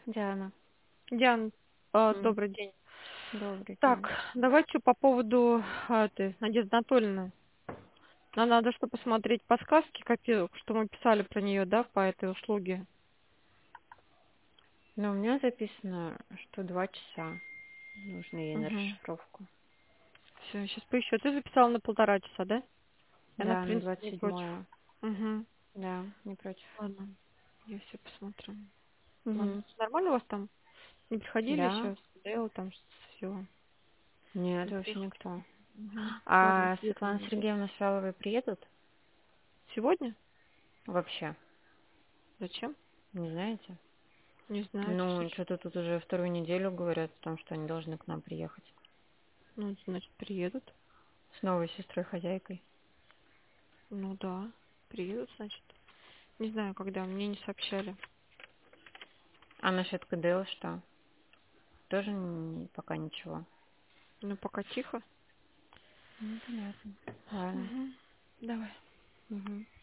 Диана, Диан, м, добрый день. добрый Так, день. давайте по поводу этой Надежды Анатольевны. Нам надо что посмотреть по сказке, что мы писали про нее, да, по этой услуге. Но у меня записано, что 2 часа нужно ей на Угу. расшифровку. Все, сейчас поищу. Ты записала на 1,5 часа, да? Она, в Да, на принципе, не против. 27-е. Угу. Да, не против. Ладно, я все посмотрю. Ладно. Угу. Нормально у вас там? Не приходили Да. еще? Дэл там все. Нет, вообще никто. Угу. Ладно, А приеду Светлана на неделю. Сергеевна с Фроловой приедут? Сегодня? Вообще? Зачем? Не знаете? Не знаю, что Ну, случилось. что-то тут уже вторую неделю говорят о том, что они должны к нам приехать. Ну, значит, приедут. С новой сестрой-хозяйкой. Ну да, приедут, значит. Не знаю, когда, мне не сообщали. А насчет КДЛ что? Тоже пока ничего. Ну, пока тихо. Ну, понятно. Ладно. Угу. Давай. Угу.